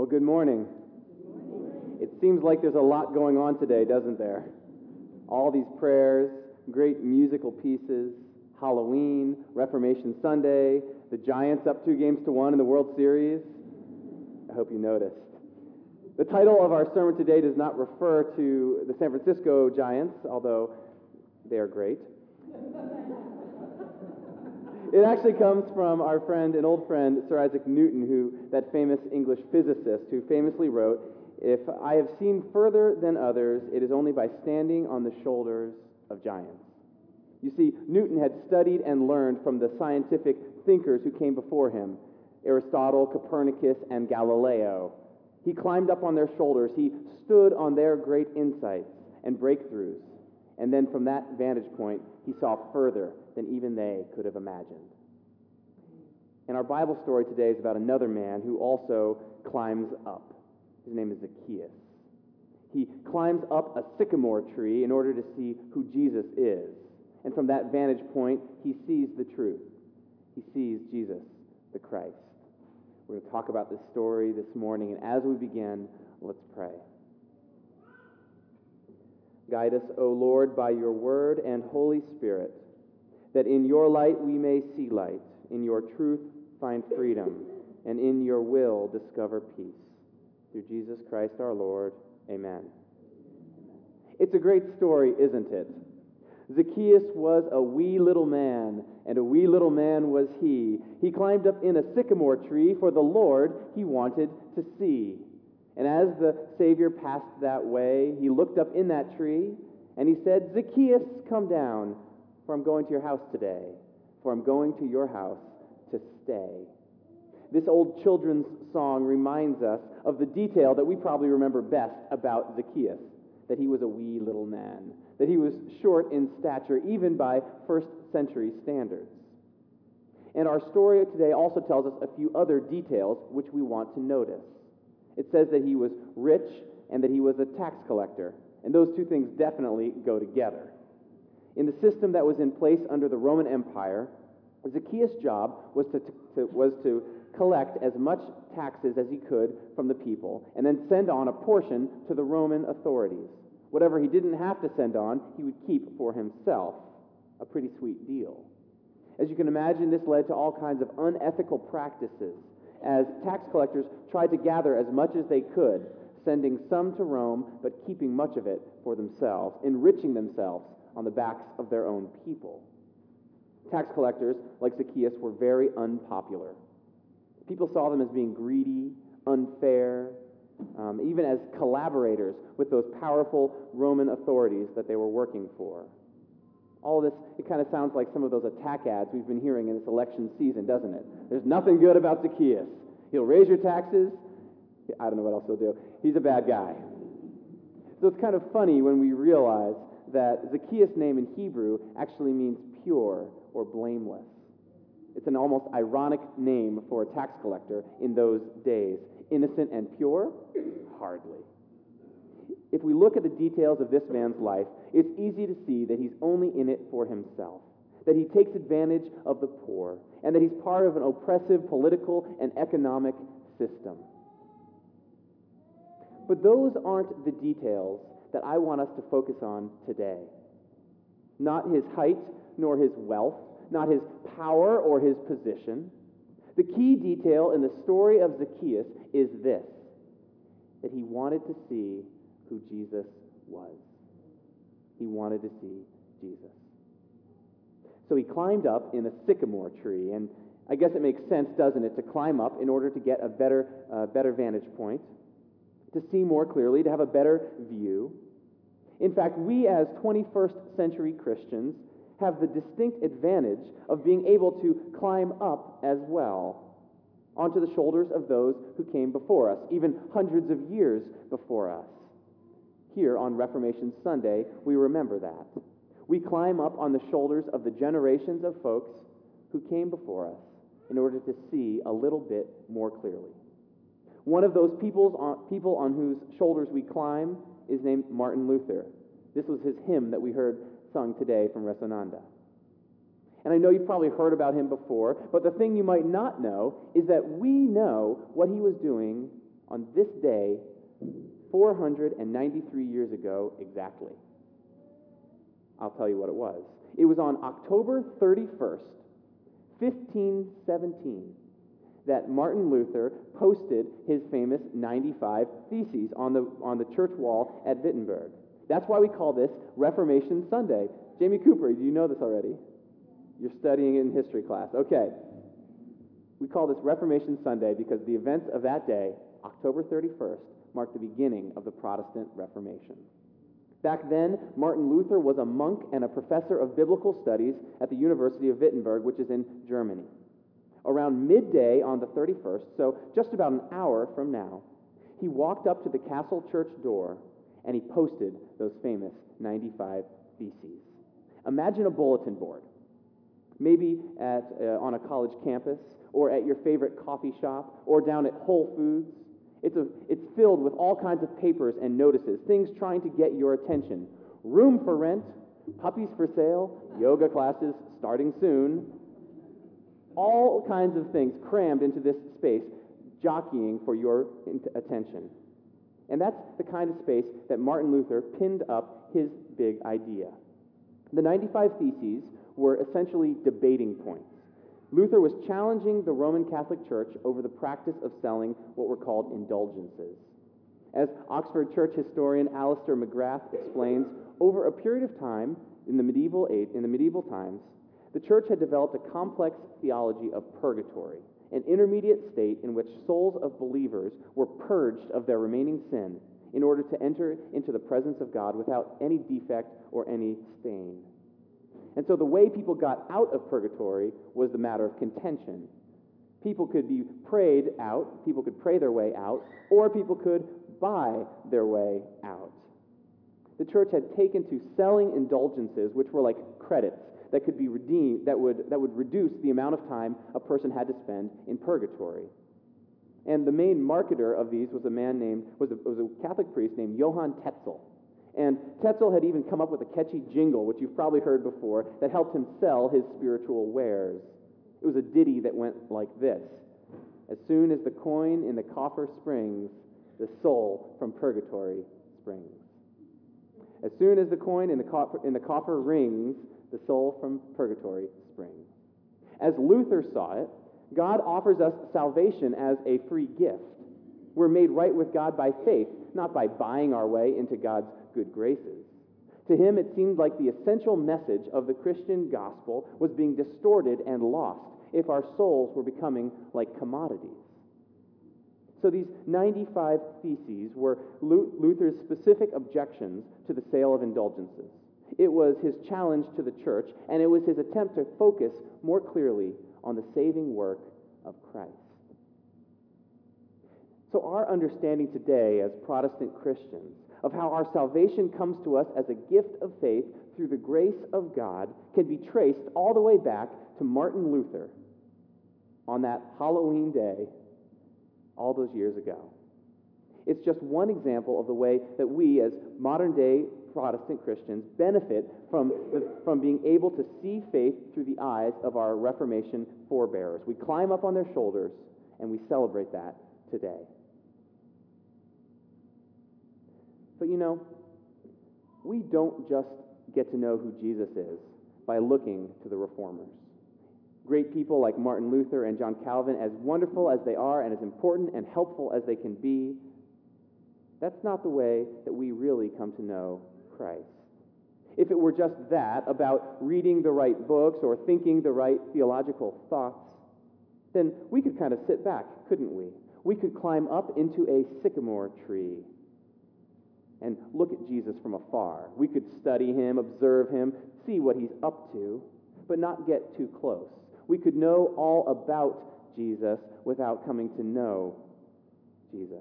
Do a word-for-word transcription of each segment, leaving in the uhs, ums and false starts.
good morning. It seems like there's a lot going on today, doesn't there? All these prayers, great musical pieces, Halloween, Reformation Sunday, the Giants up two games to one in the World Series. I hope you noticed. The title of our sermon today does not refer to the San Francisco Giants, although they are great. It actually comes from our friend, an old friend, Sir Isaac Newton, who, that famous English physicist, who famously wrote, "If I have seen further than others, it is only by standing on the shoulders of giants." You see, Newton had studied and learned from the scientific thinkers who came before him, Aristotle, Copernicus, and Galileo. He climbed up on their shoulders. He stood on their great insights and breakthroughs. And then from that vantage point, he saw further than even they could have imagined. And our Bible story today is about another man who also climbs up. His name is Zacchaeus. He climbs up a sycamore tree in order to see who Jesus is. And from that vantage point, he sees the truth. He sees Jesus, the Christ. We're going to talk about this story this morning, and as we begin, let's pray. Guide us, O Lord, by your word and Holy Spirit, that in your light we may see light, in your truth find freedom, and in your will discover peace. Through Jesus Christ our Lord, amen. It's a great story, isn't it? Zacchaeus was a wee little man, and a wee little man was he. He climbed up in a sycamore tree for the Lord he wanted to see. And as the Savior passed that way, he looked up in that tree, and he said, "Zacchaeus, come down, for I'm going to your house today, for I'm going to your house to stay." This old children's song reminds us of the detail that we probably remember best about Zacchaeus, that he was a wee little man, that he was short in stature, even by first century standards. And our story today also tells us a few other details which we want to notice. It says that he was rich and that he was a tax collector, and those two things definitely go together. In the system that was in place under the Roman Empire, Zacchaeus' job was to, to, was to collect as much taxes as he could from the people and then send on a portion to the Roman authorities. Whatever he didn't have to send on, he would keep for himself. A pretty sweet deal. As you can imagine, this led to all kinds of unethical practices as tax collectors tried to gather as much as they could, sending some to Rome, but keeping much of it for themselves, enriching themselves on the backs of their own people. Tax collectors, like Zacchaeus, were very unpopular. People saw them as being greedy, unfair, um, even as collaborators with those powerful Roman authorities that they were working for. All of this, it kind of sounds like some of those attack ads we've been hearing in this election season, doesn't it? There's nothing good about Zacchaeus. He'll raise your taxes. I don't know what else he'll do. He's a bad guy. So it's kind of funny when we realize that Zacchaeus' name in Hebrew actually means pure or blameless. It's an almost ironic name for a tax collector in those days. Innocent and pure? Hardly. If we look at the details of this man's life, it's easy to see that he's only in it for himself, that he takes advantage of the poor, and that he's part of an oppressive political and economic system. But those aren't the details that I want us to focus on today. Not his height, nor his wealth, not his power or his position. The key detail in the story of Zacchaeus is this, that he wanted to see who Jesus was. He wanted to see Jesus. So he climbed up in a sycamore tree, and I guess it makes sense, doesn't it, to climb up in order to get a better, uh, better vantage point, to see more clearly, to have a better view. In fact, we as twenty-first century Christians have the distinct advantage of being able to climb up as well, onto the shoulders of those who came before us, even hundreds of years before us. Here on Reformation Sunday, we remember that. We climb up on the shoulders of the generations of folks who came before us in order to see a little bit more clearly. One of those peoples on, people on whose shoulders we climb is named Martin Luther. This was his hymn that we heard sung today from Resonanda. And I know you've probably heard about him before, but the thing you might not know is that we know what he was doing on this day, four hundred ninety-three years ago exactly. I'll tell you what it was. It was on October thirty-first, fifteen seventeen, that Martin Luther posted his famous ninety-five Theses on the, on the church wall at Wittenberg. That's why we call this Reformation Sunday. Jamie Cooper, do you know this already? You're studying in history class. Okay. We call this Reformation Sunday because the events of that day, October thirty-first, marked the beginning of the Protestant Reformation. Back then, Martin Luther was a monk and a professor of biblical studies at the University of Wittenberg, which is in Germany. Around midday on the thirty-first, so just about an hour from now, he walked up to the castle church door and he posted those famous ninety-five Theses. Imagine a bulletin board, maybe at uh, on a college campus, or at your favorite coffee shop, or down at Whole Foods. It's, a, it's filled with all kinds of papers and notices, things trying to get your attention. Room for rent, puppies for sale, yoga classes starting soon. All kinds of things crammed into this space, jockeying for your attention. And that's the kind of space that Martin Luther pinned up his big idea. The ninety-five Theses were essentially debating points. Luther was challenging the Roman Catholic Church over the practice of selling what were called indulgences. As Oxford church historian Alistair McGrath explains, over a period of time in the medieval age, in the medieval times, the church had developed a complex theology of purgatory, an intermediate state in which souls of believers were purged of their remaining sin in order to enter into the presence of God without any defect or any stain. And so the way people got out of purgatory was the matter of contention. People could be prayed out, people could pray their way out, or people could buy their way out. The church had taken to selling indulgences, which were like credits that could be redeemed, that would, that would reduce the amount of time a person had to spend in purgatory. And the main marketer of these was a man named, was a, was a Catholic priest named Johann Tetzel. And Tetzel had even come up with a catchy jingle, which you've probably heard before, that helped him sell his spiritual wares. It was a ditty that went like this: as soon as the coin in the coffer springs, the soul from purgatory springs. As soon as the coin in the coffer, in the coffer rings, the soul from purgatory springs. As Luther saw it, God offers us salvation as a free gift. We're made right with God by faith, not by buying our way into God's good graces. To him, it seemed like the essential message of the Christian gospel was being distorted and lost if our souls were becoming like commodities. So these ninety-five Theses were Luther's specific objections to the sale of indulgences. It was his challenge to the church, and it was his attempt to focus more clearly on the saving work of Christ. So our understanding today as Protestant Christians of how our salvation comes to us as a gift of faith through the grace of God can be traced all the way back to Martin Luther on that Halloween day all those years ago. It's just one example of the way that we as modern-day Protestant Christians benefit from, the, from being able to see faith through the eyes of our Reformation forebearers. We climb up on their shoulders and we celebrate that today. But you know, we don't just get to know who Jesus is by looking to the reformers. Great people like Martin Luther and John Calvin, as wonderful as they are and as important and helpful as they can be, that's not the way that we really come to know Christ. If it were just that, about reading the right books or thinking the right theological thoughts, then we could kind of sit back, couldn't we? We could climb up into a sycamore tree and look at Jesus from afar. We could study him, observe him, see what he's up to, but not get too close. We could know all about Jesus without coming to know Jesus.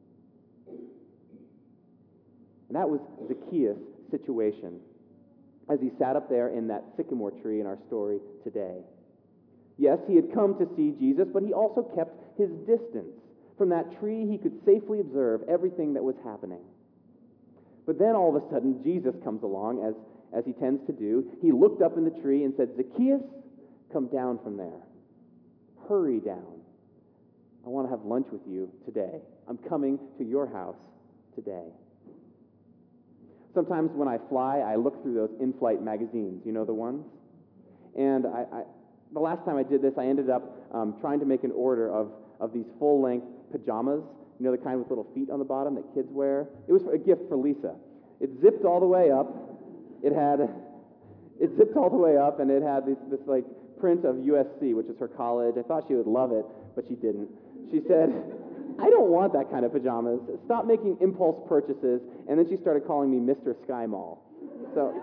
And that was Zacchaeus' situation as he sat up there in that sycamore tree in our story today. Yes, he had come to see Jesus, but he also kept his distance. From that tree, he could safely observe everything that was happening. But then all of a sudden, Jesus comes along, as, as he tends to do. He looked up in the tree and said, "Zacchaeus, come down from there. Hurry down. I want to have lunch with you today. I'm coming to your house today. Sometimes when I fly, I look through those in-flight magazines. You know the ones? And I, I, the last time I did this, I ended up um, trying to make an order of, of these full-length pajamas, you know, the kind with little feet on the bottom that kids wear. It was a gift for Lisa. It zipped all the way up. It had, it zipped all the way up, and it had this, this like print of U S C, which is her college. I thought she would love it, but she didn't. She said, I don't want that kind of pajamas. Stop making impulse purchases. And then she started calling me Mister Sky Mall. So,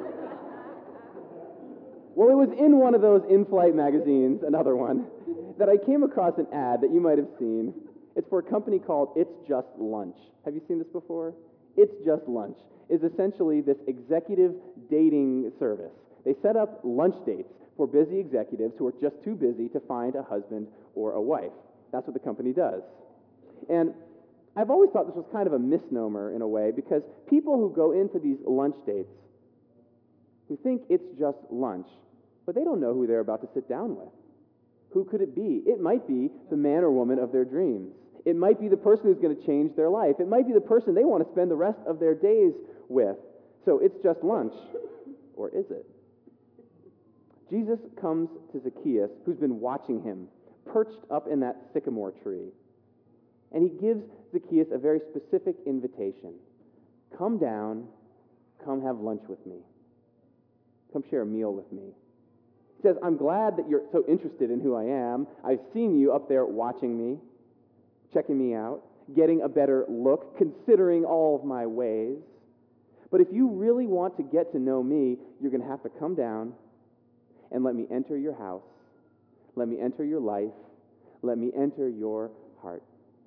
well, it was in one of those in-flight magazines, another one, that I came across an ad that you might have seen. It's for a company called It's Just Lunch. Have you seen this before? It's Just Lunch is essentially this executive dating service. They set up lunch dates for busy executives who are just too busy to find a husband or a wife. That's what the company does. And I've always thought this was kind of a misnomer in a way, because people who go in for these lunch dates, who think it's just lunch, but they don't know who they're about to sit down with. Who could it be? It might be the man or woman of their dreams. It might be the person who's going to change their life. It might be the person they want to spend the rest of their days with. So it's just lunch. Or is it? Jesus comes to Zacchaeus, who's been watching him, perched up in that sycamore tree. And he gives Zacchaeus a very specific invitation. Come down, come have lunch with me. Come share a meal with me. He says, I'm glad that you're so interested in who I am. I've seen you up there watching me, checking me out, getting a better look, considering all of my ways. But if you really want to get to know me, you're going to have to come down and let me enter your house. Let me enter your life. Let me enter your heart.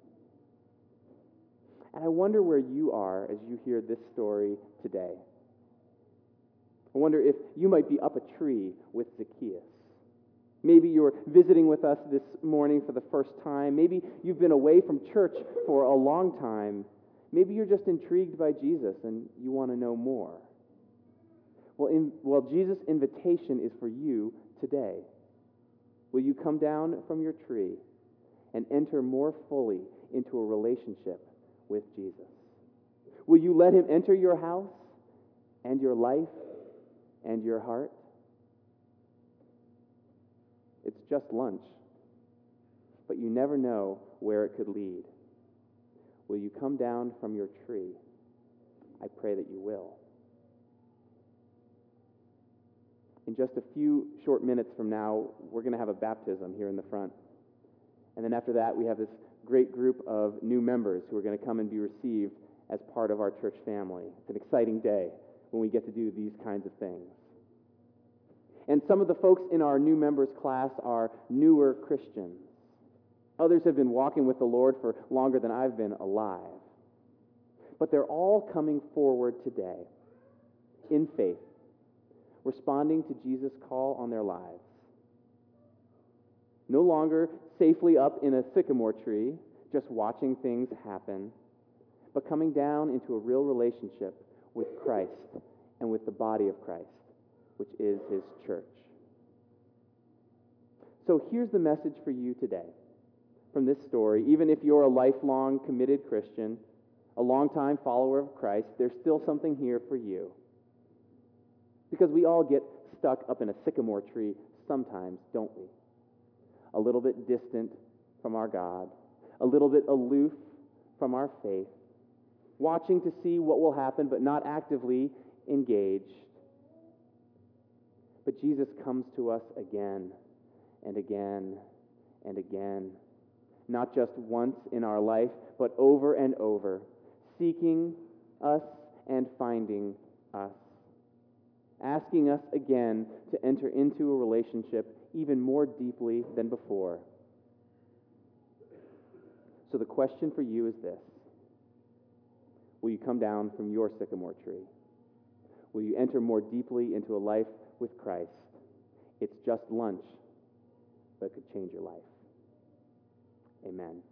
And I wonder where you are as you hear this story today. I wonder if you might be up a tree with Zacchaeus. Maybe you're visiting with us this morning for the first time. Maybe you've been away from church for a long time. Maybe you're just intrigued by Jesus and you want to know more. Well, in, well, Jesus' invitation is for you today. Will you come down from your tree and enter more fully into a relationship with Jesus? Will you let him enter your house and your life and your heart? It's just lunch, but you never know where it could lead. Will you come down from your tree? I pray that you will. In just a few short minutes from now, we're going to have a baptism here in the front. And then after that, we have this great group of new members who are going to come and be received as part of our church family. It's an exciting day when we get to do these kinds of things. And some of the folks in our new members class are newer Christians. Others have been walking with the Lord for longer than I've been alive. But they're all coming forward today in faith, responding to Jesus' call on their lives. No longer safely up in a sycamore tree, just watching things happen, but coming down into a real relationship with Christ and with the body of Christ, which is his church. So here's the message for you today from this story. Even if you're a lifelong committed Christian, a longtime follower of Christ, there's still something here for you. Because we all get stuck up in a sycamore tree sometimes, don't we? A little bit distant from our God, a little bit aloof from our faith, watching to see what will happen, but not actively engaged. But Jesus comes to us again and again and again, not just once in our life, but over and over, seeking us and finding us, asking us again to enter into a relationship even more deeply than before. So the question for you is this: will you come down from your sycamore tree? Will you enter more deeply into a life with Christ? It's just lunch, but it could change your life. Amen.